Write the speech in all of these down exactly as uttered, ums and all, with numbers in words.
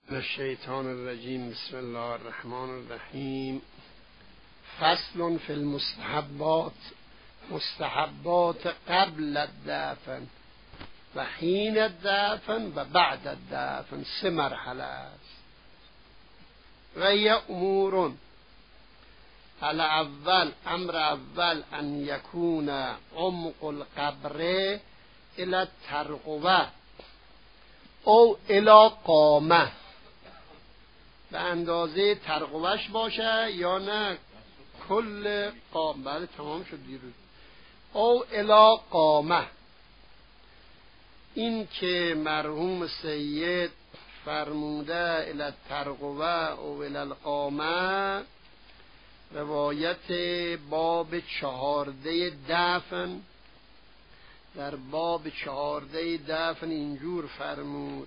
الشیطان الرجیم. بسم الله الرحمن الرحیم. فصل فی المستحبات. مستحبات قبل الدفن و حین الدفن و بعد الدفن سه مرحله است. و یه امور الاول، امر اول ان یکون عمق القبر الى الترقوه او الى قامه، به اندازه ترقوهش باشه یا نه کل قام. بله تمام شد دیروز. او الى قامه، این که مرحوم سید فرموده الى الترقوه او الى القامه، روایت باب چهارده دفن، در باب چهارده دفن اینجور فرمود: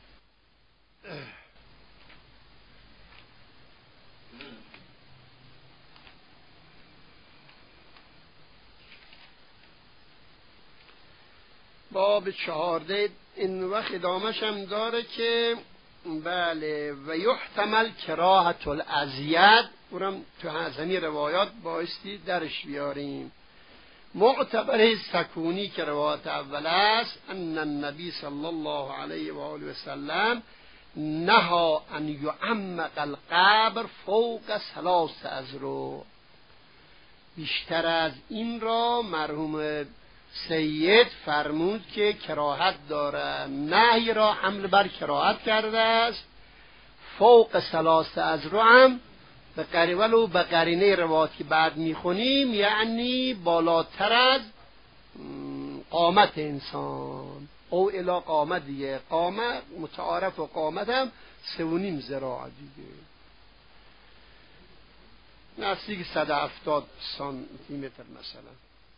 باب چهارده این وقت ادامش هم داره که بله و یحتمل کراهت الازید، اونم تو همین روایات بایستی درش بیاریم. معتبر سکونی که روایت اول است، ان النبی صلی الله علیه و آله و سلم نهى ان یعمق القبر فوق ثلاث اذرع. بیشتر از این را مرحوم سید فرمود که کراهت داره، نهی را حمل بر کراهت کرده است. فوق ثلاث اذرع هم به قریول و به قرینه روایت که بعد میخونیم، یعنی بالاتر از قامت انسان او الی قامت دیگه. قامت متعارف و قامت هم سه و نیم ذراع دیگه، نزدیک صد و هفتاد سانتی متر مثلا.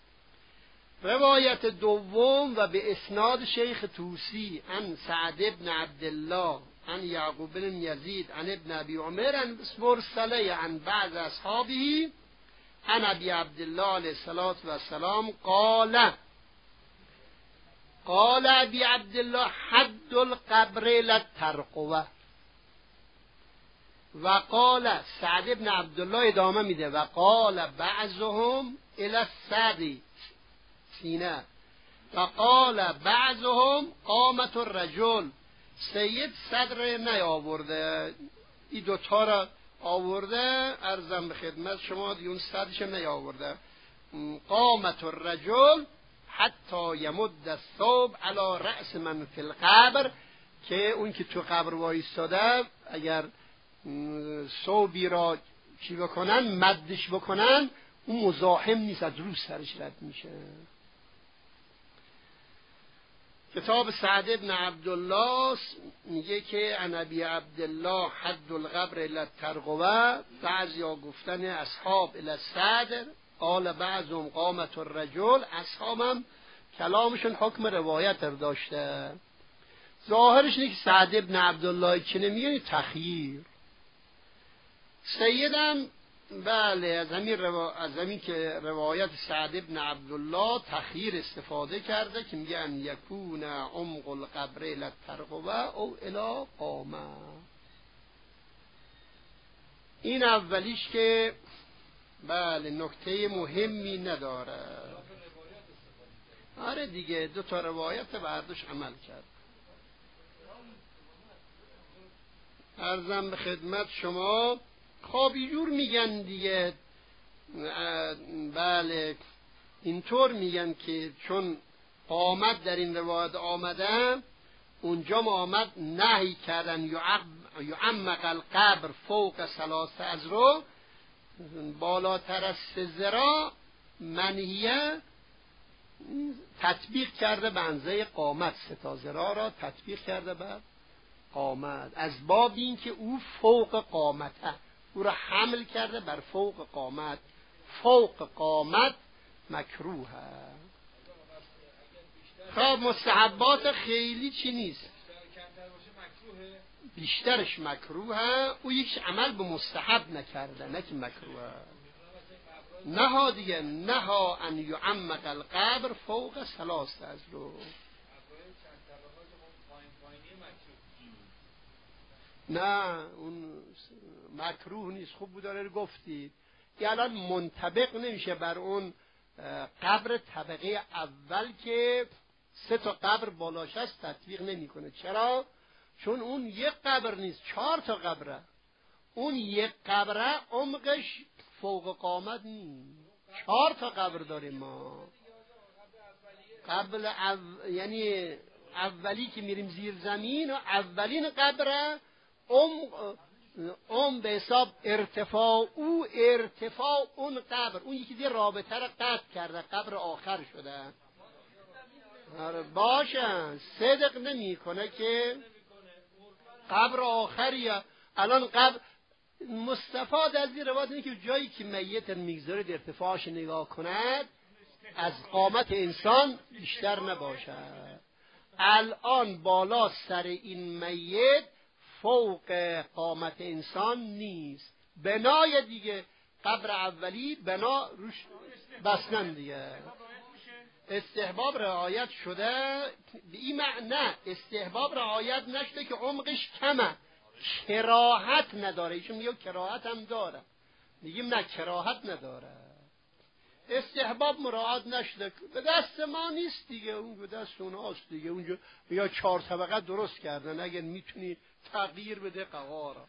روایت دوم و به اسناد شیخ طوسی عن سعد بن عبدالله عن یعقوب بن یزید عن ابن ابی عمر عن مرسله عن بعض اصحابه عن ابی عبدالله علیه السلام قال قال ابی عبدالله حد القبر للترقوه. و قال سعد بن عبدالله ادامه میده و قال بعضهم الى السعدی سینه و قال بعضهم قامت الرجل. سید صدر نیاورده، این دوتا را آورده، عرضم به خدمت شما دیون صدرش نیاورده. قامت الرجل حتی یمد الثوب علی رأس من فی القبر، که اون که تو قبر وایستاده اگر ثوبی را چی بکنن مدش بکنن، اون مزاحم نیست، از رو سرش رد میشه. کتاب سعد ابن عبدالله میگه که عن ابی عبدالله حد القبر الی الترقوه، بعضیا گفتن اصحاب الی الصدر، قال بعضهم قامت الرجل. اصحابم کلامشون حکم روایت رو داشته، ظاهرش اینه که سعد ابن عبدالله که نمیگه تخییر. سیدم بله از همین روا... از همین که روایت سعد ابن عبدالله تخییر استفاده کرده که میگه ان یکون عمق القبر الی الترقوه او الی قامه. این اولیش که بله نکته مهمی نداره. آره دیگه دو تا روایت برداشت عمل کرد. عرضم به خدمت شما خوابی جور میگن دیگه، بله اینطور میگن که چون قامت در این روایت آمده، اونجا ما آمد نهی کردن یعمق القبر فوق ثلاث اذرع، بالاتر از سه ذراع منهیه تطبیق کرده به اندازه قامت، سه تا ذراع را تطبیق کرده بر قامت، از باب این که او فوق قامته، او را حمل کرده بر فوق قامت. فوق قامت مکروه. خب مستحبات خیلی چی نیست، بیشترش مکروه. او یک عمل به مستحب نکرده، نه که مکروه. نه دیگه، نه ان یعمق القبر فوق ثلاث اذرع. نه اون مکروه نیست، خوب بود داره گفتی. یه الان منطبق نمیشه بر اون قبر طبقه اول که سه تا قبر بالاش هست تطبیق نمیکنه. چرا؟ چون اون یک قبر نیست، چهار تا قبره. اون یک قبره عمقش فوق قامت نیست، چهار تا قبر داریم ما. قبل او... یعنی اولی که میریم زیر زمین و اولین قبره عمق اون به حساب ارتفاع او ارتفاع اون قبر، اون یکی دیگه رابطه را قطع کرده، قبر آخر شده. آره باشه، صدق نمی کنه که قبر آخریه. الان قبر مستفاد از این روایت اینه که جایی که میت میگذاره ارتفاعش نگاه کند از قامت انسان بیشتر نباشد. الان بالا سر این میت فوق قامت انسان نیست، بنای دیگه قبر اولی بنا روش بسنن دیگه. استحباب رعایت شده به این معنی، استحباب رعایت نشده که عمقش کمه، کراهت نداره. ایشون میگه کراهت هم داره، میگیم نه کراهت نداره. استحباب مراعات نشده، به دست ما نیست دیگه، اون به دست اونهاست دیگه. اونجا یا چهار طبقه درست کردن، اگر میتونی تغییر بده قوارا.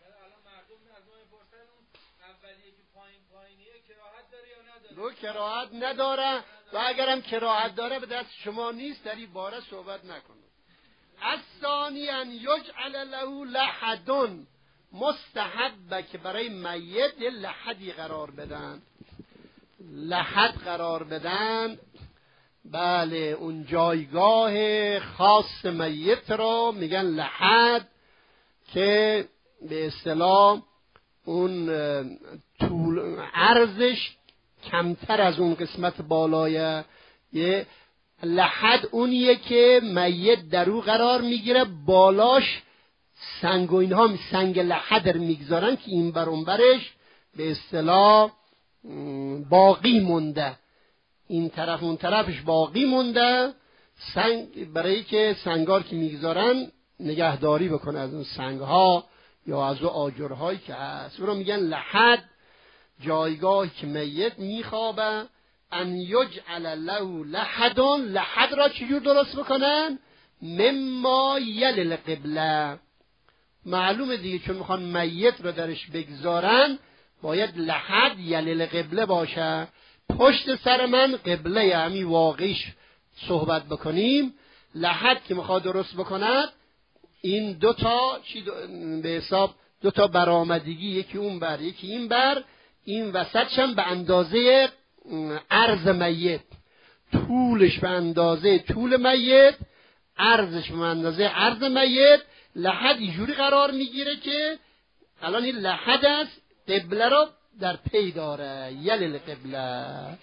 دو کراهت نداره و اگرم کراهت داره به دست شما نیست، در این باره صحبت نکنه. از ثانی ان یجعل له لحدن، مستحبه که برای میت لحدی قرار بدن، لحد قرار بدن. بله اون جایگاه خاص میت را میگن لحد، که به اصطلاح اون طول عرضش کمتر از اون قسمت بالایه. یه لحد اونیه که میت در او قرار میگیره، بالاش سنگ و اینها سنگ لحد رو میگذارن که این بر اون برش به اصطلاح باقی مونده، این طرف اون طرفش باقی مونده، سنگ برای که سنگار که میگذارن نگهداری بکنه از اون سنگها یا از اون آجرهایی که هست. اون رو میگن لحد، جایگاهی که میت میخوابه. ان یجعل له لحدن، لحد را چجور درست بکنن؟ مما یل القبله، معلومه دیگه چون میخوان میت را درش بگذارن باید لحد یل القبله باشه. پشت سر من قبله، همین واقعیش صحبت بکنیم. لحد که میخواد درست بکند این دوتا چی دو به حساب دوتا برآمدگی، یکی اون بر یکی این بر، این وسطش هم به اندازه عرض میت، طولش به اندازه طول میت، عرضش به اندازه عرض میت. لحد اینجوری قرار میگیره که الان این لحد است، قبله رو در پی داره، یل القبله.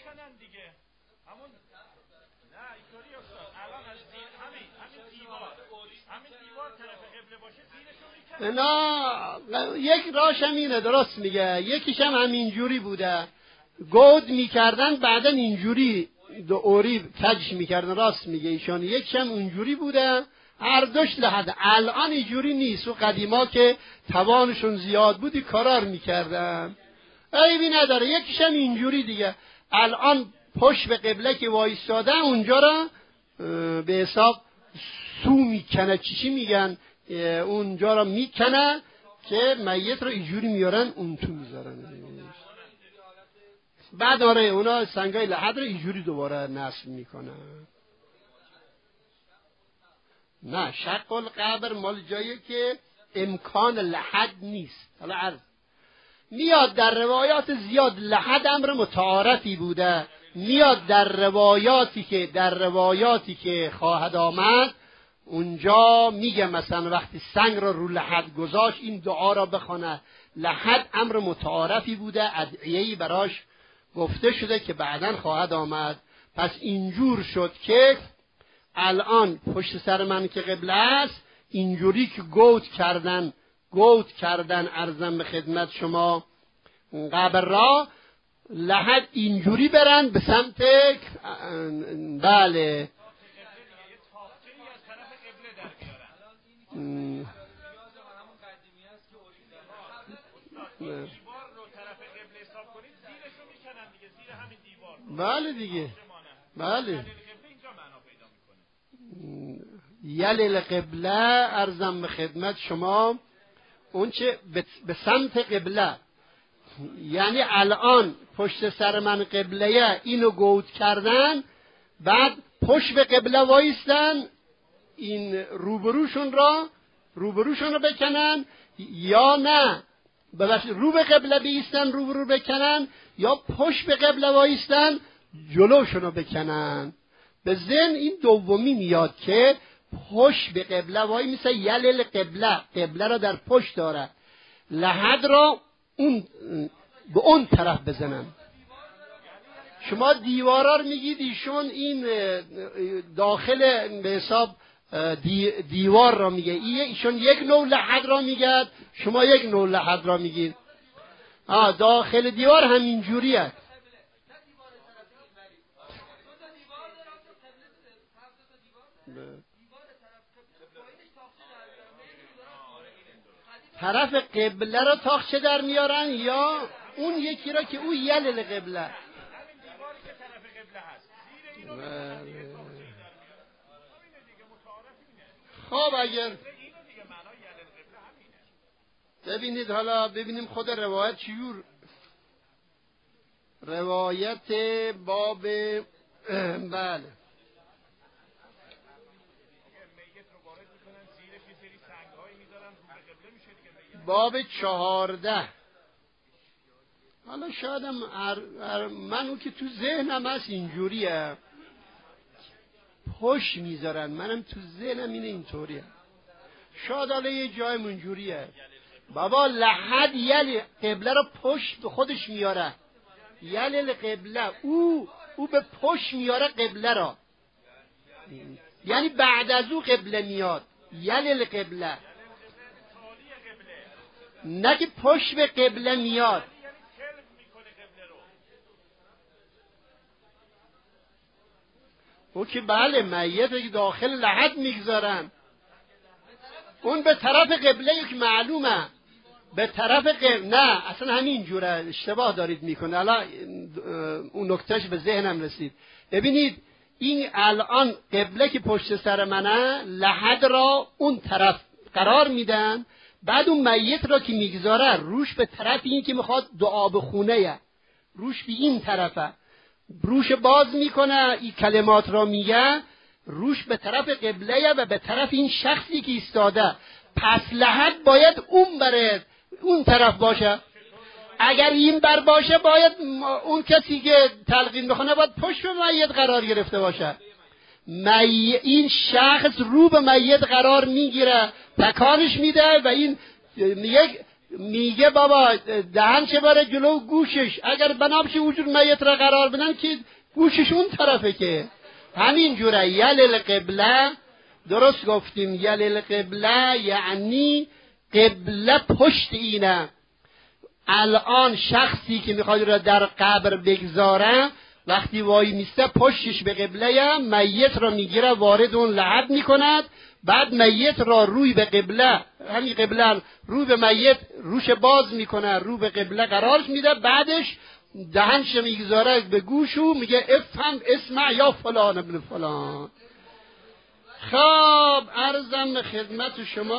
نه یک راش هم اینه، درست میگه، یکیش هم همینجوری بوده، گود میکردن بعدن اینجوری دو اوری کجش میکردن، راست میگه ایشان. یکیش هم اونجوری بوده، هر دوش لحد. الان اینجوری نیست، و قدیما که توانشون زیاد بودی کارار میکردن، عیبی نداره. یکیش هم اینجوری دیگه، الان پشت به قبله که وایستاده اونجا را به حساب سو میکنه، چی چی میگن، اونجا را میکنه که میت رو اینجوری میارن اون تو میذارن. بعد آره اونا سنگای لحد رو اینجوری دوباره نصب میکنن. نه شق القبر مال جایی که امکان لحد نیست. حالا عرض میاد در روایات زیاد، لحد امر متعارفی بوده، میاد در روایاتی که در روایاتی که خواهد آمد اونجا میگه مثلا وقتی سنگ را رو لحد گذاشت این دعا را بخونه. لحد امر متعارفی بوده، ادعیه‌ای براش گفته شده که بعداً خواهد آمد. پس اینجور شد که الان پشت سر من که قبله است، اینجوری که گوت کردن گوت کردن ارزم به خدمت شما قبر را، لحد اینجوری برن به سمت بله دیوار رو طرف قبله حساب کنید زیرشو میکنن دیگه، زیر همین دیوار. بله دیگه. بله. اینجا معنا پیدا میکنه. یلیل قبله ارزم به خدمت شما اون چه به سمت قبله، یعنی الان پشت سر من قبله اینو گود کردن، بعد پشت به قبله وایستن، این روبروشون را روبروشون رو بکنن، یا نه ببخشید رو به قبله بیستن روبرو بکنن، یا پشت به قبله وایستن جلوشون رو بکنن. به ذهن این دومی میاد که پشت به قبله وای میسه، یلیل قبله، قبله را در پشت داره، لحد را اون به اون طرف بزنن. شما دیوارا رو میگید، ایشون این داخل به حساب دی دیوار را میگه، ایشون یک نوع لحد را میگه، شما یک نوع لحد را میگید. آه داخل دیوار همین جوریه. طرف قبله را تاخچه در میارن، یا اون یکی را که او یلیل قبله. همین دیواری که طرف قبله هست زیر اینو میکنن دیگه، تاخچه در میارن. همینه دیگه، متعارف اینه. خب اگر اینو دیگه معنای یلیل قبله همینه. ببینید حالا ببینیم خود روایت چجور. روایت باب بله باب چهارده. حالا شایدم من اون که تو ذهنم هست اینجوریه، پشت میذارن، منم تو ذهنم اینه اینطوریه، شاید حالا یه جای منجوریه. بابا لحد یلی قبله رو پشت به خودش میاره، یلیل قبله، او او به پشت میاره قبله را، یعنی بعد از او قبله میاد، یلیل قبله، نه که پشت به قبله میاد. او که بله میت که داخل لحد میگذارن، اون به طرف قبله یک معلومه، به طرف قبله نه اصلا همین جوره، اشتباه دارید میکنه. الان اون نکتهش به ذهنم رسید. ببینید این الان قبله که پشت سر منه، لحد را اون طرف قرار میدن، بعد اون میت را که میگذاره روش به طرف این که میخواد دعا بخونه، روش به این طرفه، روش باز میکنه، این کلمات را میگه، روش به طرف قبله و به طرف این شخصی که ایستاده. پس لحد باید اون بره، اون طرف باشه. اگر این بر باشه باید اون کسی که تلقین بخونه باید پشت به میت قرار گرفته باشه. می این شخص رو به میت قرار میگیره، تکانش میده و این میگه میگه بابا دهن چه بره جلو گوشش، اگر بنابش وجود میت را قرار بدن که گوشش اون طرفه، که همین جوره. یلیل قبله، درست گفتیم، یلیل قبله یعنی قبله پشت اینه. الان شخصی که میخواد را در قبر بگذاره، وقتی وای میسته پشتش به قبله، میت را میگیره وارد اون لحد میکند، بعد میت را روی به قبله، همین قبله روی به میت روش باز میکنه، رو به قبله قرارش میده، بعدش دهنش میگذاره به گوشو، میگه افهم اسمع یا فلان ابن فلان. خب عرضم خدمت شما،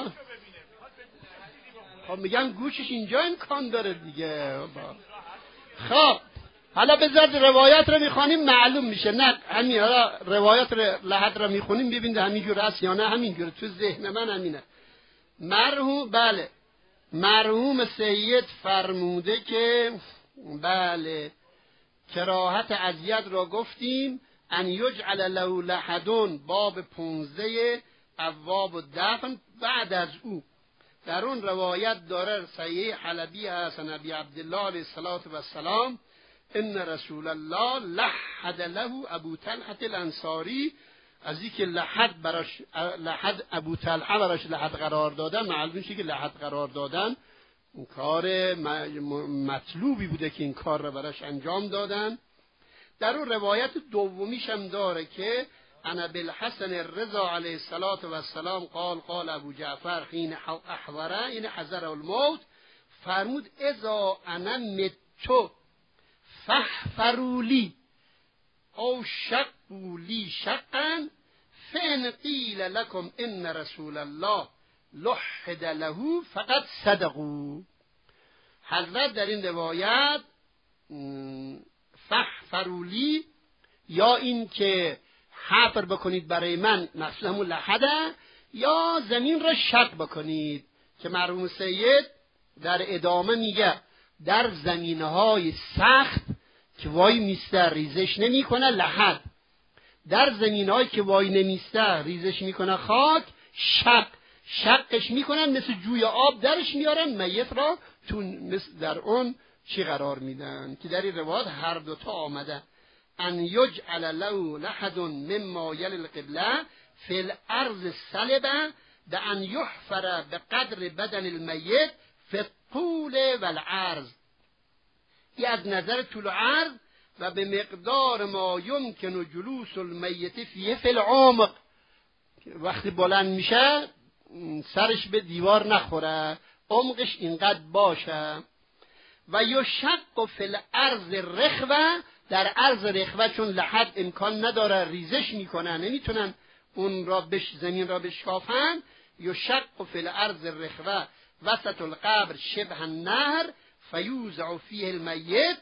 خب میگم گوشش اینجا امکان داره دیگه. خب حالا بذارد روایت رو میخوانیم معلوم میشه. نه همین حالا روایت لحد رو میخونیم ببینید همینجور هست یا نه. همینجور تو ذهن من همینه. مرحوم بله مرحوم سید فرموده که بله کراهت اذیت را گفتیم، ان یجعل له لحدون، باب پونزده ابواب و دفن. بعد از او در اون روایت داره صحیح حلبی هست نبی عبدالله علیه السلام ان رسول الله لحد له ابو طلحه الانصاری، از اینکه لحد براش لحد ابو طلحه براش لحد قرار دادن، معلوم میشه که لحد قرار دادن اون کار مطلوبی بوده که این کار را براش انجام دادن. در اون روایت دومیش هم داره که انا بالحسن الرضا علیه السلام قال قال ابو جعفر حين احضره این حضر الموت فرمود اذا انا متو فحفرولی او شقولی شقا فان قیل لکم ان رسول الله لحد له فقط صدقوا. حضرت در این روایت فحفرولی یا این که حفر بکنید برای من مقصود همون لحده، یا زمین را شق بکنید که مرحوم سید در ادامه میگه در زمینهای سخت که وای میسته ریزش نمی کنه لحد، در زمینهایی که وای نمیسته ریزش میکنه خاک شق، شقش میکنن مثل جوی آب درش میارن میت را تو مثل در اون چی قرار میدن که در این روایت هر دوتا آمده ان یجعل له لحد مما یلی القبله فی الارض صلبه به ان یحفر به قدر بدن المیت فی الطول و العرض، ای از نظر طول و عرض و به مقدار ما یمکن جلوس المیت فیه فی العمق، وقتی بلند میشه سرش به دیوار نخوره، عمقش اینقدر باشه. و یشق فی الارض رخوه، در ارض رخوه چون لحد امکان نداره ریزش میکنن نمیتونن اون را بش زمین را بشکافن، یشق فی الارض رخوه وسط القبر شبه النهر فیوزع فیه المیت،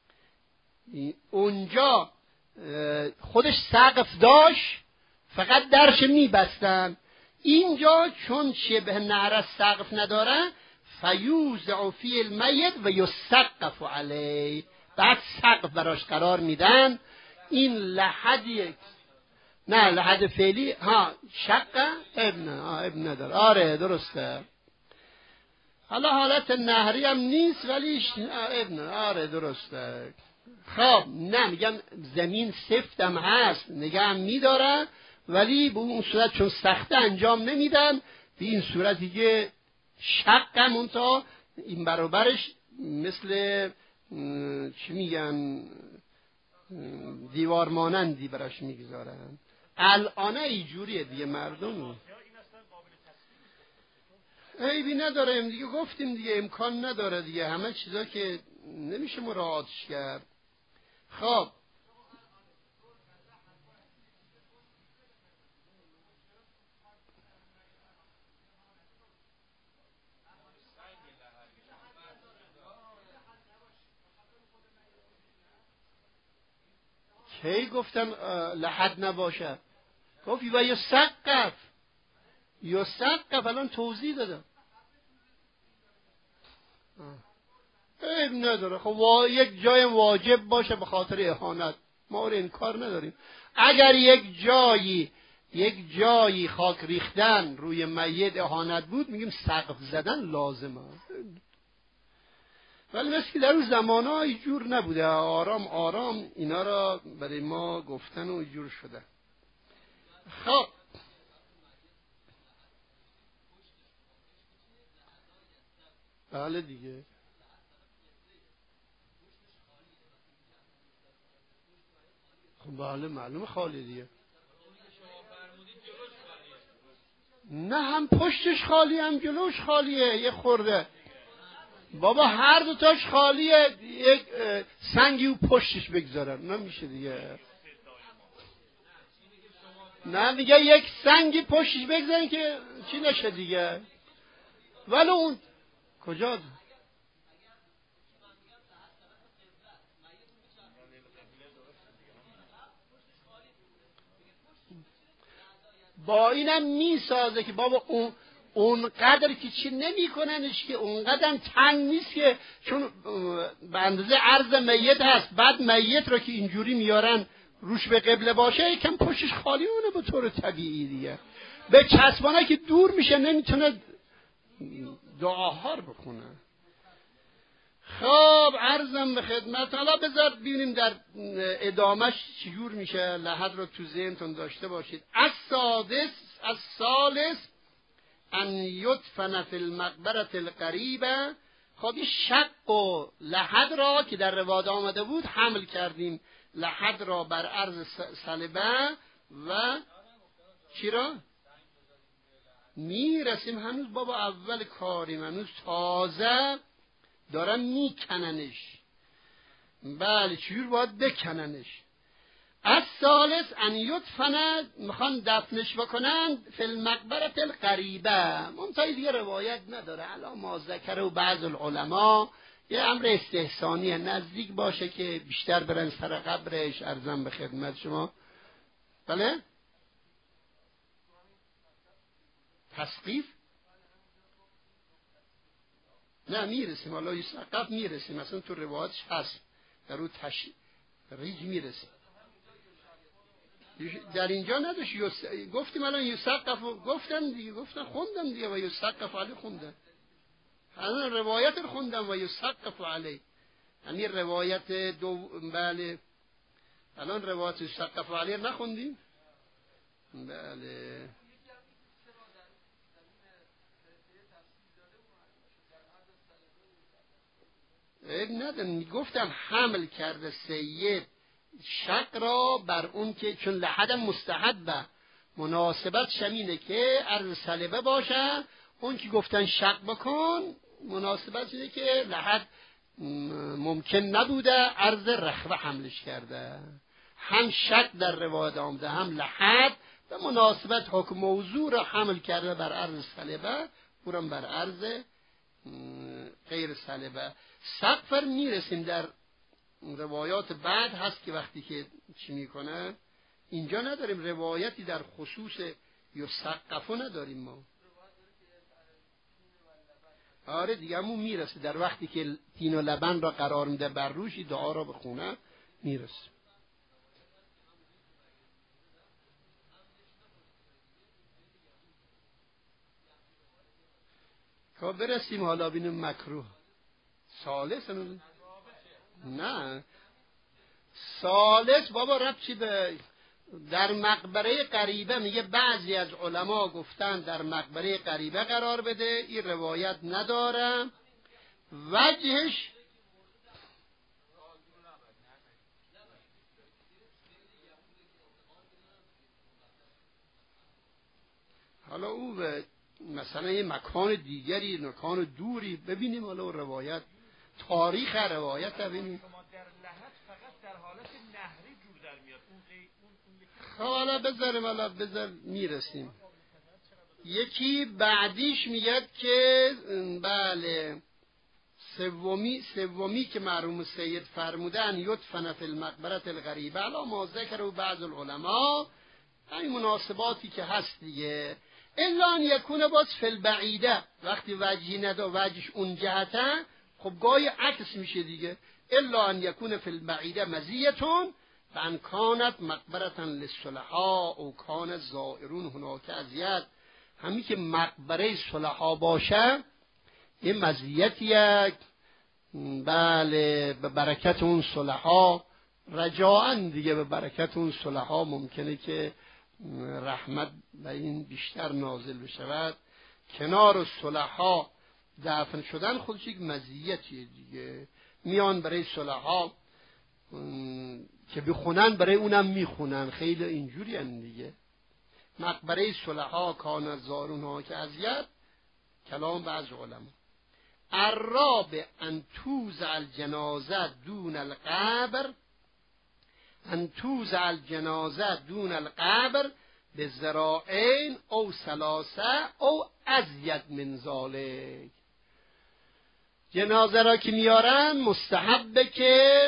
اونجا خودش سقف داشت فقط درش میبستن، اینجا چون شبه نهر سقف نداره فیوزع فیه المیت و یسقف علیه، بعد سقف براش قرار میدن. این لحدیه نه لحد فعلی ها شقه ابن ها ابن نداره، آره درسته، حالا حالت نهری هم نیست ولی ابن آره درسته. خب نه میگم زمین سفت هم هست نگه هم میداره ولی به اون صورت چون سخته انجام نمیدن، به این صورتی که شق هم اونتا این برابرش مثل چی میگن دیوار مانندی براش میگذارن. الان اینجوریه دیگه مردم عیبی نداره دیگه، گفتیم دیگه امکان نداره دیگه، همه چیزا که نمیشه مراعاتش کرد. خب کی گفتم لحد نباشه؟ گفت و یسقف یسقف الان توضیح دادم. عیب نداره، خب یک جای واجب باشه به خاطر اهانت ما رو انکار نداریم. اگر یک جایی یک جایی خاک ریختن روی میت اهانت بود میگیم سقف زدن لازمه، ولی مثل که در اون زمانها اینجور نبوده، آرام آرام اینا را برای ما گفتن و اینجور شده. خب بله دیگه خب بله معلومه خالی دیگه، نه هم پشتش خالی هم جلوش خالیه، یه خورده بابا هر دو تاش خالیه، یک سنگی و پشتش بگذارن نمیشه دیگه، نه دیگه یک سنگی پشتش بگذارن که چی نشه دیگه. ولی اون کجا با اینم میسازه که بابا اون اونقدر که چی نمی کننش که اونقدر تنگ نیست که چون به اندازه عرض میت هست، بعد میت را که اینجوری میارن روش به قبله باشه یکم پشتش خالی مونه به طور طبیعی دیگه، به چسبانه که دور میشه نمیتونه دعاها رو بخونه. خب عرضم به خدمت، حالا بذار ببینیم در ادامش چجور میشه، لحد رو تو ذهنتون داشته باشید. از سادس از سالس ان یدفن فی المقبره القریبه. خب این شق و لحد را که در روایت آمده بود حمل کردیم، لحد را بر عرض صلبه و چی را میرسیم، هنوز بابا اول کاریم، هنوز تازه دارن میکننش. بله چجور باید بکننش؟ از ثالث ان یدفن، میخوان دفنش بکنن فی المقبره القریبه. منتهی دیگه روایت نداره. علا ما ذکر و بعض العلماء یه امر استحسانیه، نزدیک باشه که بیشتر برن سر قبرش. عرضم به خدمت شما. بله تسقیف نه میرسیم، حالا یسقف میرسیم، مثلا تو روایتش هست در رو تشریج میرسیم. در اینجا نداشت یس... گفتیم الان یسقف گفتن دیگه، گفتن خوندم دیگه و یسقف علی خوندن. الان روایت رو خوندم و یسقف علی، یعنی روایت دو. بله الان روایت یسقف علی نخوندیم. بله ندن گفتم حمل کرده سید شق را بر اون که چون لحد مستحبه، مناسبت شمینه که عرض سلبه باشه. اون که گفتن شق بکن مناسبت اینه که لحد ممکن نبوده، عرض رخوه حملش کرده. هم شق در روایت آمده هم لحد، به مناسبت حکم موضوع را حمل کرده بر عرض سلبه، اونم بر عرض غیر سلبه. سقفر میرسیم در روایات بعد هست که وقتی که چی میکنه. اینجا نداریم روایتی در خصوص یسقفو نداریم ما. آره دیگه همون میرسه در وقتی که تین و لبن را قرار میده بر روش، دعا را بخونه میرسه. که برسیم حالا بینیم مکروه ثالث. نه ثالث بابا رب چی به در مقبره قریبه. میگه بعضی از علما گفتن در مقبره قریبه قرار بده، این روایت ندارم. وجهش حالا او به مثلا یه مکان دیگری، مکان دوری ببینیم، حالا روایت تاریخ روایت ببینیم. در حالت نهری جور در میاد. خب حالا بذاریم، حالا بذار میرسیم. یکی بعدیش میگه که بله سومی سومی که مرحوم سید فرمودن یدفن فی المقبره الغریبه علی ما ذکر و بعض العلماء، همین مناسباتی که هست دیگه. الا ان یکون باز فی البعیده، وقتی وجهی ندا وجهش اون جهته، خب گاهی عکس میشه دیگه. الا ان یکون فی البعیده مزیتون فان کانت مقبرة للصلحاء او کان الزائرون هناک ازید. همین که مقبره صلحا باشه یه مزیتیه. بله به برکت اون صلحا، رجاءً دیگه به برکت اون صلحا ممکنه که رحمت به این بیشتر نازل بشود. کنار صلحا دفن شدن خودش یک مزیتیه دیگه. میان برای صلحا که بخونن برای اونم میخونن، خیلی اینجوری هم دیگه. مقبره صلحا کان زارون ها که ازیت، کلام بعض علما. الرابع ان توزع الجنازه دون القبر، ان توزع الجنازه دون القبر به ذراعین او ثلاثه او ازید من ذالک. جنازه را که میارن مستحبه که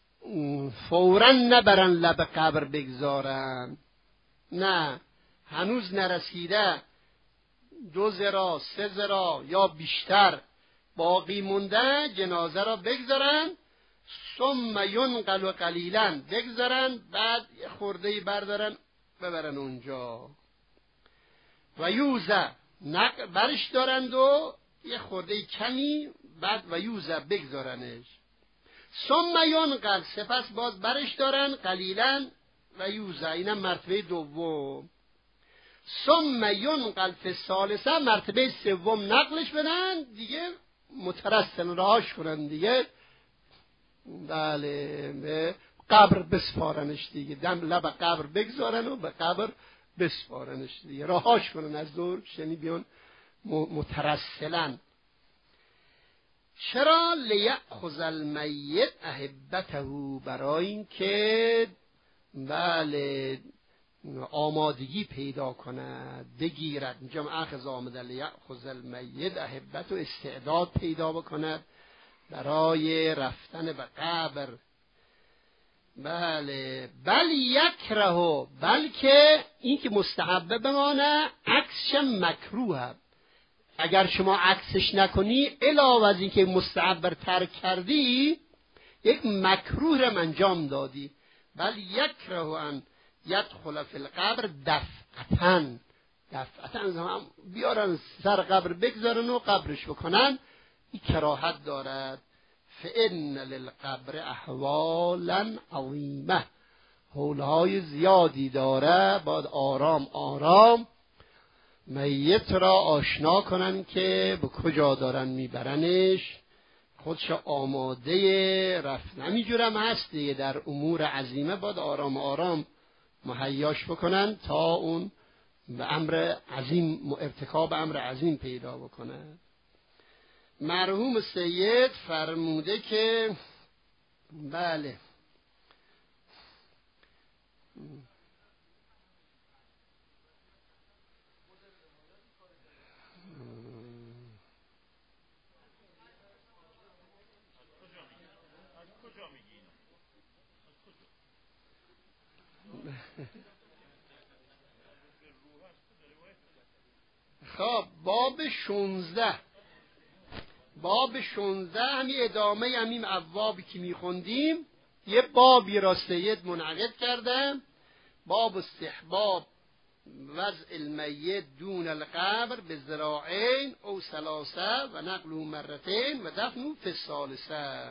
فوراً نبرن لب قبر بگذارن، نه هنوز نرسیده دو ذراع سه ذراع یا بیشتر باقی مونده جنازه را بگذارن. ثم ینقل قلیلا، بگذارن بعد خرده‌ای بردارن ببرن اونجا. و یوزه نق برش دارند و یه خورده کمی بعد و یوزه بگذارنش. ثم ینقل، سپس باز برش دارن قلیلا و یوزه، اینم مرتبه دوم. ثم ینقل فی الثالثه، مرتبه سوم نقلش بدن دیگه، مترسل رهاش کنن دیگه. بله به قبر بسپارنش دیگه، دم لب قبر بگذارن و به قبر بسپارنش دیگه، رهاش کنن از دور، یعنی بیان مترسلن. چرا؟ لیأخذ المیت احبته، برای اینکه بله آمادگی پیدا کند، بگیرد. اینجا اخذ آمده لیأخذ المیت احبته، استعداد پیدا بکند برای رفتن به قبر. بله بل یکره، بلکه این که مستحبه بمانه، عکسش مکروه. اگر شما عکسش نکنی، علاوه از این که مستحب ترک کردی، یک مکروه را انجام دادی. بل یکره ان یدخل فی القبر دفعتاً، دفعتاً بیارن سر قبر بگذارن و قبرش بکنن، این کراهت دارد. فإن للقبر احوالا عظیمه، حولهای زیادی داره، باید آرام آرام میت را آشنا کنن که به کجا دارن میبرنش، خودش آماده رفت. نمیجورم هست دیگه، در امور عظیمه باید آرام آرام مهیاش بکنن تا اون به امر عظیم، ارتکاب امر عظیم پیدا بکنن. مرحوم سید فرموده که بله خب باب شونزده، باب شونزده همین ادامه همین ابوابی که میخوندیم، یه بابی را سید منعقد کردم. باب استحباب وضع المیت دون القبر به ذراعین او ثلاثه و نقله مرتين و دفنه فی الثالثه.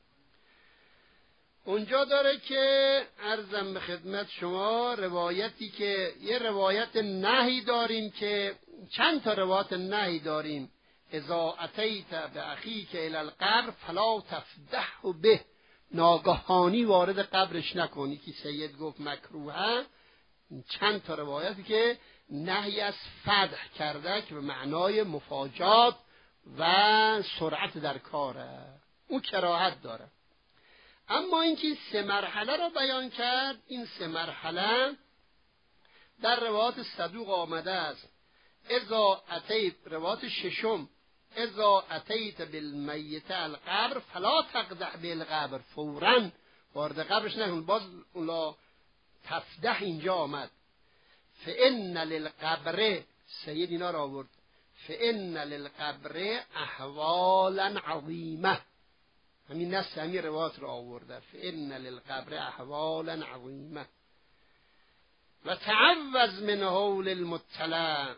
اونجا داره که عرضم به خدمت شما روایتی که یه روایت نهی داریم، که چند تا روایت نهی داریم. اذا اتیت باخیک الی القبر فلا تفدحه به، ناگهانی وارد قبرش نکنی، که سید گفت مکروهه. چند تا روایتی که نهی از فدح کرده که به معنای مفاجات و سرعت در کاره، اون کراهت داره. اما اینکه سه مرحله را بیان کرد، این سه مرحله در روایات صدوق آمده است. اذا اتیت، روایات ششم، اذا اتیت بالمیت القبر فلا تقدح بالقبر، فوراً وارد قبرش نکن. باز اولا تفدح اینجا آمد. فإن للقبر، سید اینا را آورد، فإن للقبر احوالا عظیمه، همین نص همین روایت را آورده. فإن للقبر احوالا عظیمه و تعوذ من هول المبتلى،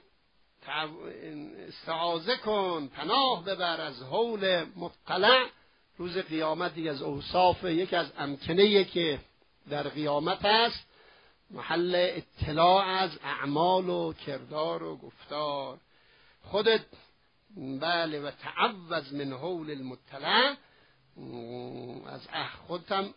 استعاذه کن، پناه ببر از هول مبتلع. روز قیامت دیگه از اوصاف، یکی از امکنه‌ای که در قیامت است، محل اطلاع از اعمال و کردار و گفتار خودت. بله و تعوذ من هول المبتلع، از خودتم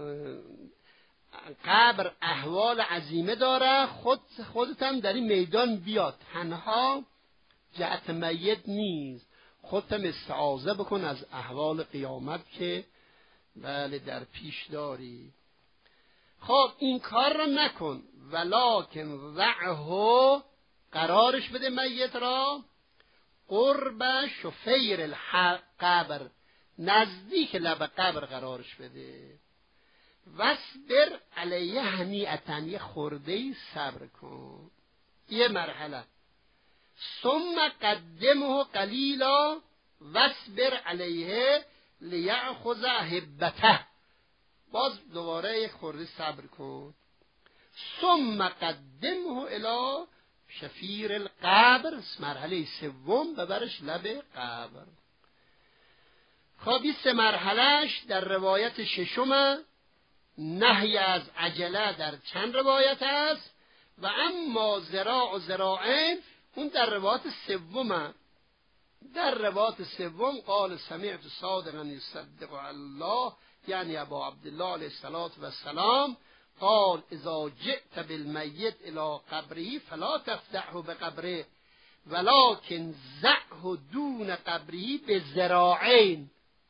قبر احوال عظیمه داره، خود خودتم در این میدان بیاد، تنها جهت میت نیست، خودتم استعاذه بکن از احوال قیامت که بله در پیش داری. خب این کار را نکن، ولکن ضعه، قرارش بده میت را قرب شفیر القبر، نزدیک لب قبر قرارش بده. واصبر علیه هنیئة، یه خورده صبر کن، یه مرحله. ثم قدمه قلیلا واصبر علیه لیأخذ احبته، باز دوباره یک خورده صبر کن. ثم قدمه الی شفیر القبر، مرحله سوم ببرش لب قبر. خب این سه مرحلهش در روایت ششم، نهی از عجله در چند روایت است، و اما ذراع و ذراعین اون در روایت سوم. در روایت سوم قال سمعت صادقا یصدق الله، یعنی ابا عبدالله علیه الصلاة و السلام قال اذا جئت بالمیت الى قبره فلا تفتحه بقبره ولكن زعه دون قبره بذراعین.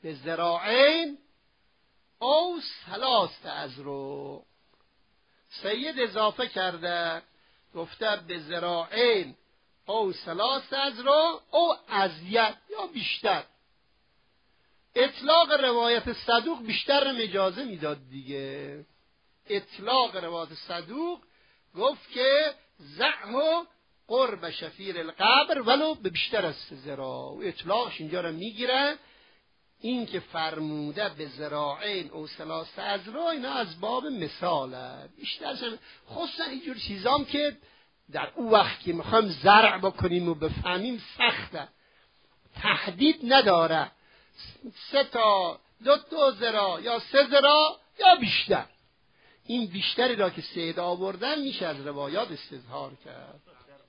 به ذراعین او ثلاث ازرو. سید اضافه کرده گفته به ذراعین او ثلاث ازرو او ازید یا بیشتر. اطلاق روایت صدوق بیشتر رو اجازه میداد دیگه. اطلاق روایت صدوق گفت که زعه قرب شفیر القبر ولو به بیشتر از سه ذراع. اطلاقش اینجا رو میگیره. این که فرموده به ذراعین او ثلاث ازرو اینا از باب مثاله. بیشترش خصوصا اینجور چیزام که در اون وقت که میخوایم زرع بکنیم و بفهمیم سخته، تحدید نداره، سه تا دو دو ذراع یا سه ذراع یا بیشتر. این بیشتری را که سید آوردن میشه از روایات استظهار کرد.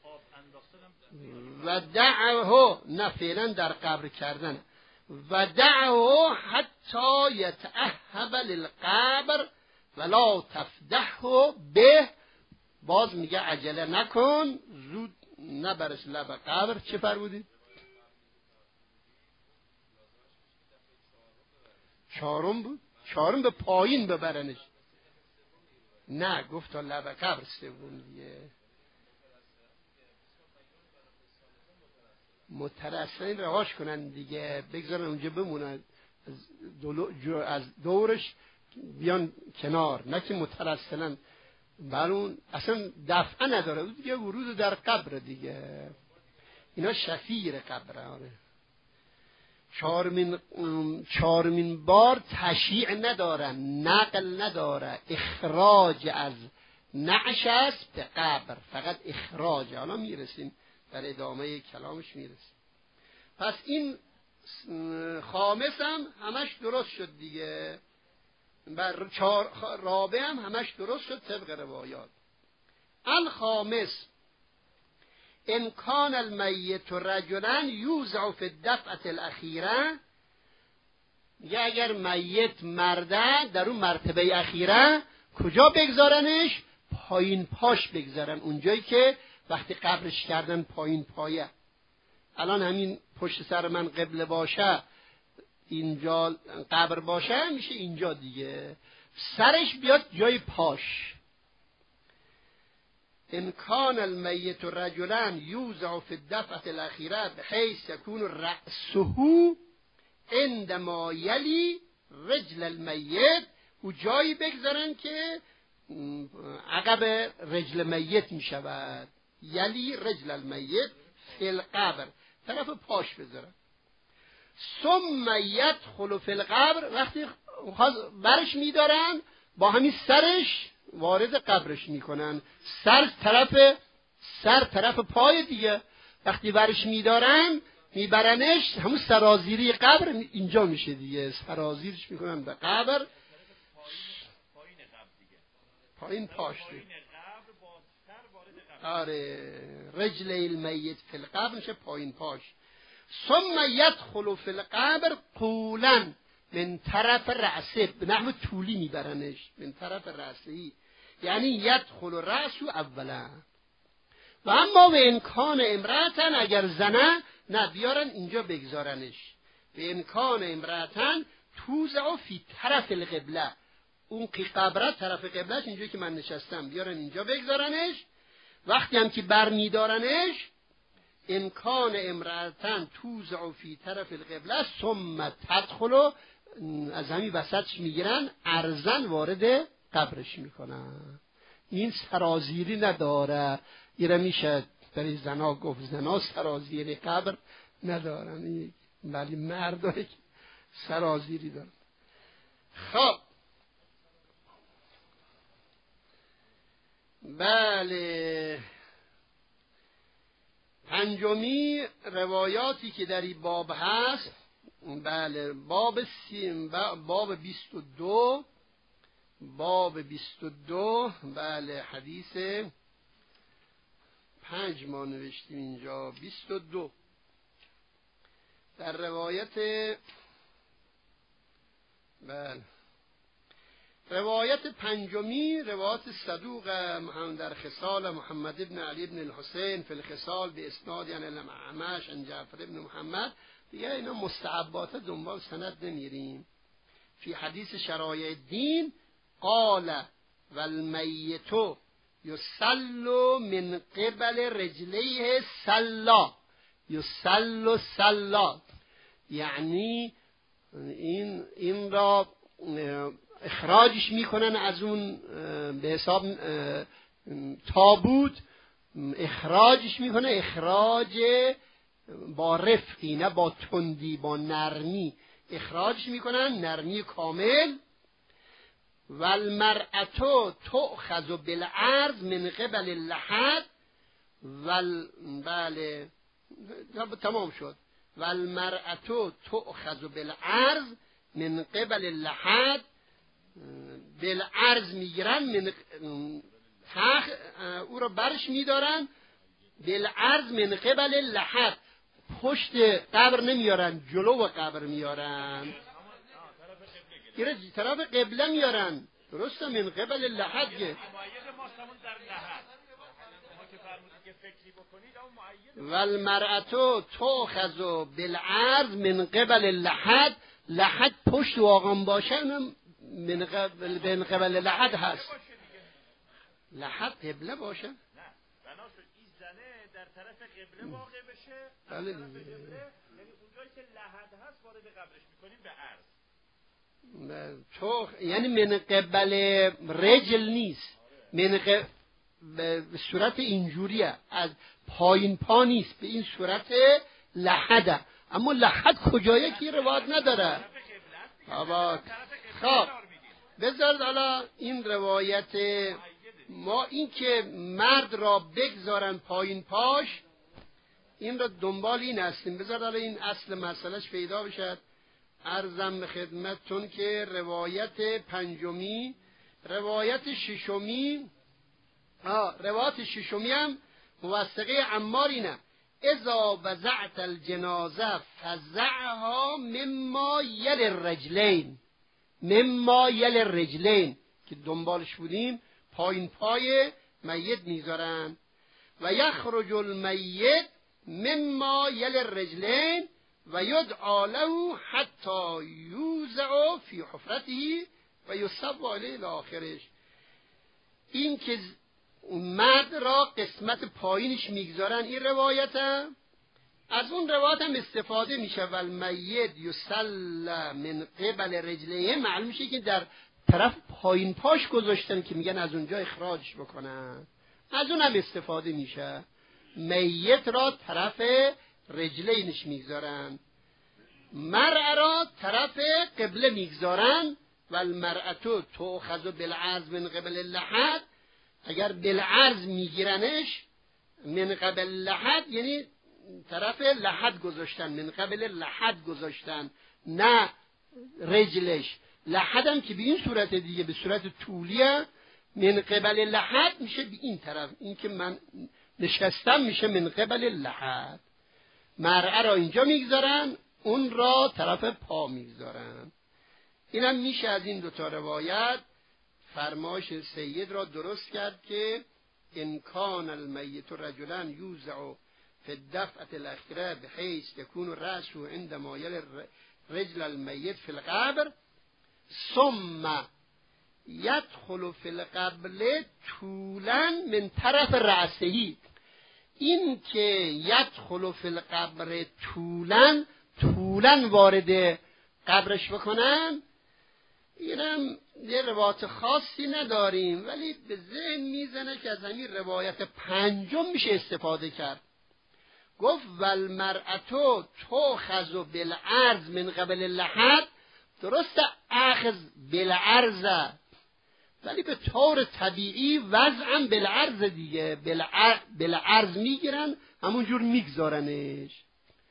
و دعوه نه فعلا در قبر کردن و دعوه حتی یتأهب للقبر ولا تفدحه به. باز میگه عجله نکن، زود نبرش لب قبر. چه فرمودید؟ چهارم بود؟ چهارم به پایین ببرنش. نه گفت تا لب قبر سوم دیگه. مترسلین رهاش کنن دیگه، بگذارن اونجا بمونن، از دورش بیان کنار، نه که مترسلن برون اصلا دفعه نداره دیگه، ورود در قبر دیگه. اینا شفیر قبره. آره چهارمین چهارمین بار تشییع نداره، نقل نداره، اخراج از نعش است به قبر، فقط اخراج. حالا میرسیم در ادامه کلامش میرسیم. پس این خامس هم همش درست شد دیگه، بر چهار رابع هم همش درست شد طبق روایات. الخامس امکان المیت رجلا یوزع فی الدفعه الاخیره. میگه اگر میت مرده در اون مرتبه اخیره کجا بگذارنش؟ پایین پاش بگذارن، اونجایی که وقتی قبرش کردن پایین پایه. الان همین پشت سر من قبله باشه، اینجا قبر باشه، میشه اینجا دیگه، سرش بیاد جای پاش. امکان المیت رجلا یوزع فی الدفعه الاخیره بحیث یکون رأسه عندما یلی رجل المیت. و جایی بگذارن که عقب رجل میت میشود. یلی رجل المیت فی القبر، طرف پاش بذارن. ثم یدخل فی القبر، وقتی برش میدارن با همین سرش وارد قبرش میکنن. سر طرف سر طرف پای دیگه. وقتی برش میدارن میبرنش همون سرازیری قبر اینجا میشه دیگه، سرازیرش میکنن به قبر. پایین پاش دیگه. آره رجل المیت فی القبر میشه پایین پاش. ثم یدخل فی القبر قولا من طرف رأسه، به نحو طولی میبرنش من طرف رأسه، یعنی یدخل رأسو اولا. و اما به امکان امرأتن، اگر زنه نه بیارن اینجا بگذارنش. به امکان امرأتن توزع فی طرف القبله، اون که قبره طرف قبلهش اینجا که من نشستم بیارن اینجا بگذارنش. وقتی هم که بر میدارنش امکان امرأتن توزع فی طرف القبله ثم تدخل، از همین وسطش میگیرن ارزن وارد قبرش میکنن. این سرازیری نداره. ایره میشه برای زنا گفت زنا سرازیری قبر ندارن، ولی مردایی که سرازیری دارن. خب بله، پنجمی روایاتی که در این باب هست، بله باب سیم باب بیست و دو باب بیست و دو بله حدیث پنج ما نوشتیم اینجا. بیست و دو در روایت بله روایت پنجمی روایت صدوق هم در خصال محمد ابن علی ابن الحسین فی الخصال به اسناد یعنی الاعمش عن جعفر ابن محمد دیگه اینا مستحبات دنبال سند نمیریم. فی حدیث شرایع دین قال والمیت یصل من قبل رجلیه صلا، یصل صلا، یعنی این این را اخراجش میکنن از اون به حساب تابوت، اخراجش میکنه اخراج با رفقی، نه با تندی، با نرمی اخراجش میکنن، نرمی کامل. والمرأة تؤخذ بالعرض من قبل اللحد وال بله تمام شد. والمرأة تؤخذ بالعرض من قبل اللحد، بالعرض میگیرن، من تخ او را برش میدارن، بالعرض من قبل اللحد، پشت قبر نمیارن، جلو قبر میارن، ایره طرف قبله میارن. درسته؟ من قبل اللحد که والمرأة تؤخذ بالعرض من قبل اللحد، لحد پشت واقعا باشه من قبل بین قبل لحد هست، لحد قبله باشه. نه بنابراین این زنه در طرف قبله واقع بشه، بله طرف قبله یعنی اونجایی که لحد هست وارد قبرش میکنیم به عرض. تو یعنی من قبل رجل نیست، من قبل به صورت اینجوریه، از پایین پا نیست، به این صورت لحده. اما لحد کجایه که روایت نداره. خب بذارد حالا این روایت ما، این که مرد را بگذارن پایین پاش، این را دنبال این هستیم. بذارد حالا این اصل مسئلهش پیدا بشد. عرضم به خدمتتون که روایت پنجمی، روایت ششمی، آه روایت ششمی هم موثقه عمار اینه: اذا وضعت الجنازه فزعها مما یل الرجلین، مما یل الرجلین که دنبالش بودیم، پایین پای میت میذارن. و یخرج المیت مما یل الرجلین و یدعا له حتی یوزع فی حفرته و یصب علیه الاخرش. این که مرد را قسمت پایینش میگذارن، این روایت هم از اون روایت هم استفاده میشه. و المیت یصل من قبل رجلیه، معلوم میشه که در طرف پایین پاش گذاشتن که میگن از اونجا اخراجش بکنن، از اون هم استفاده میشه. میت را طرف رجلینش میگذارن، مرأة را طرف قبله میگذارن. و المرأة تؤخذ بالعرض من قبل اللحد، اگر بالعرض میگیرنش من قبل لحد یعنی طرف لحد گذاشتن، من قبل لحد گذاشتن، نه رجلش. لحد هم که به این صورت دیگه، به صورت طولیه، من قبل لحد میشه به این طرف، این که من نشستم میشه من قبل لحد. مرأة را اینجا میگذارن، اون را طرف پا میگذارن. اینم میشه از این دوتا روایت فرمایش سید را درست کرد که انکان المیت رجلا یوزع فی الدفعه الاخیره بحیث یکون رأسه عندما یلی رجل المیت فی القبر ثم یدخل فی القبر طولا من طرف رأسه. این که یدخل فی القبر طولا، طولا وارد قبرش بکنن، اینم یه روایت خاصی نداریم، ولی به ذهن میزنه که از همین روایت پنجم میشه استفاده کرد. گفت والمرأة تؤخذ بالعرض من قبل اللحد، درست اخذ بالعرض، ولی به طور طبیعی وضعم بالعرض دیگه، بالعرض میگیرن همونجور میگذارنش،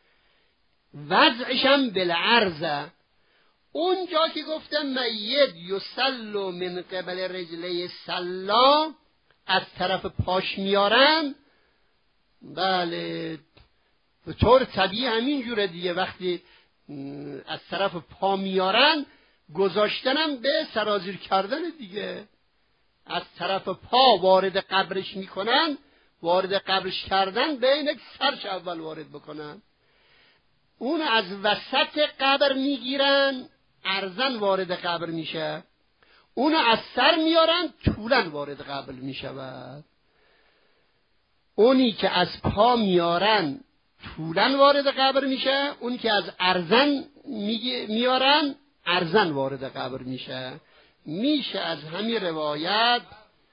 وضعش هم بالعرض. اونجا که گفتم میت یصل من قبل رجله صلا، از طرف پاش میارن، بله به طور طبیعی همین جوره دیگه، وقتی از طرف پا میارن گذاشتنم به سرازیر کردن دیگه، از طرف پا وارد قبرش میکنن، وارد قبرش کردن به اینه که سرش اول وارد بکنن. اون از وسط قبر میگیرن عرضن وارد قبر میشه، اون از سر میارن طولن وارد قبر میشود. اونی که از پا میارن طولن وارد قبر میشه، اون که از عرضن میارن عرضن وارد قبر میشه. میشه از همین روایت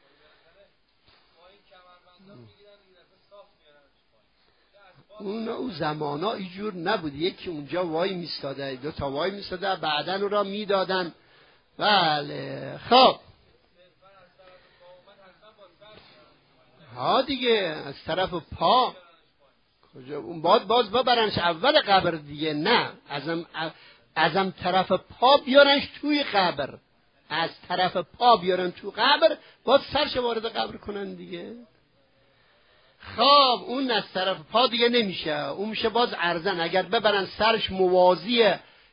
اون او زمانا اینجور نبود، یکی اونجا وای میستاده، دو تا وای میستاده، بعدن او را میدادن. بله خب ها دیگه از طرف پا کجا اون باید باز ببرنش اول قبر دیگه، نه ازم ازم طرف پا بیارنش توی قبر، از طرف پا بیارن تو قبر، باز سرش وارد قبر کنن دیگه. خب اون از طرف پا دیگه نمیشه، اون میشه باز عرضن. اگر ببرن سرش موازی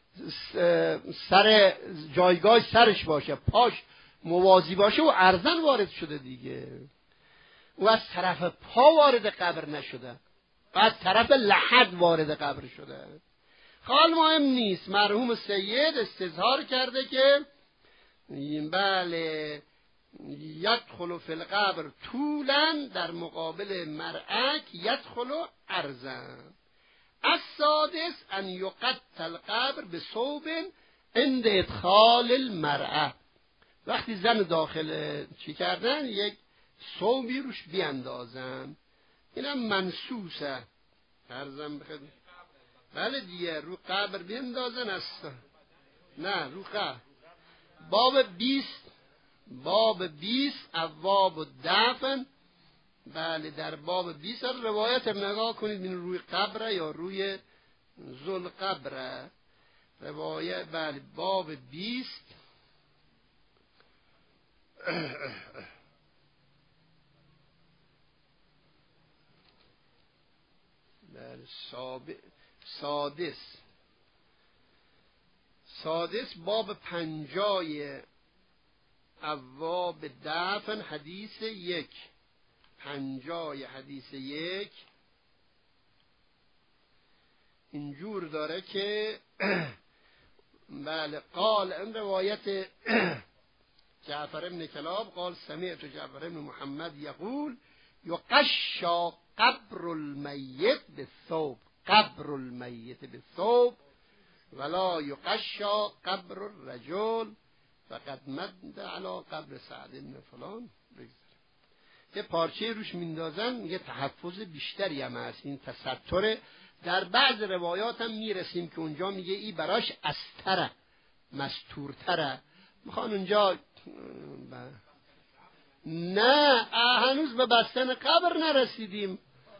سر جایگاه سرش باشه، پاش موازی باشه، و عرضن وارد شده دیگه. او از طرف پا وارد قبر نشده، و از طرف لحد وارد قبر شده. حال مهم نیست. مرحوم سید استظهار کرده که بله یدخل فی القبر طولا در مقابل مرعک یدخل عرضا. السادس ان یقطع القبر بثوب عند ادخال المرأة. وقتی زن داخل چی کردن یک ثوبی روش بیاندازن، اینم منسوسه عرضم بخد. بله دیگه رو قبر بیاندازن است، نه رو قبر. باب بیست باب بیست ابواب الدفن. بله در باب بیست روایت نگاه کنید، این روی قبره یا روی ذل قبره روایت. بله باب بیست بله سادس سادس باب پنجای ابواب دفن حدیث یک. پنجای حدیث یک اینجور داره که بله قال، این روایت جعفر ابن کلاب قال سمعت جعفر ابن محمد یقول یقشا قبر المیت بالثوب. قبر المیت بالثوب ولا یقشا قبر الرجل فقد مد علی قبر سعد بن فلان. یه پارچه روش میندازن، یه تحفظ بیشتری هم هست، این تستره. در بعض روایات هم میرسیم که اونجا میگه ای براش استره، مستورتره. میخوان اونجا ب... نه هنوز به بستن قبر نرسیدیم.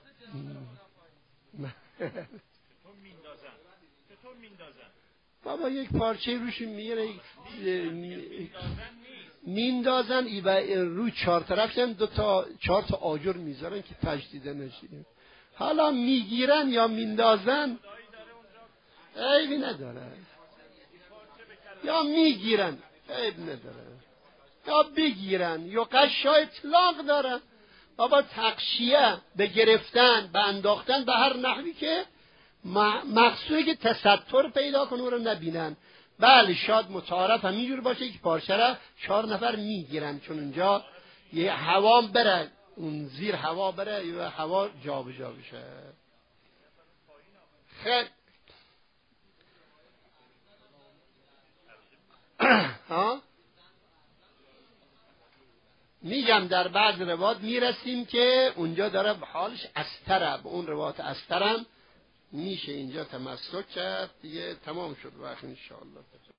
بابا یک پارچه روش میگیره میندازن ای روی چهار طرفشن دو تا چهار تا آجر میذارن که تجدید نشه. حالا میگیرن یا میندازن عیبی نداره، یا میگیرن عیب نداره، یا بگیرن، یا قشا اطلاق داره. بابا تقشیه به گرفتن به انداختن به هر نحوی که مقصودی که تستر پیدا کنه رو نبینن. بله شاید متعارف همینجور باشه که پارچه را چهار نفر میگیرن، چون اونجا یه هوا بره، اون زیر هوا بره یا هوا جا به جا بشه. خیلی ها میگم در بعض روایات میرسیم که اونجا داره حالش استره، به اون روایات استرم میشه اینجا تمسک کرد دیگه. تمام شد وقت انشاءالله.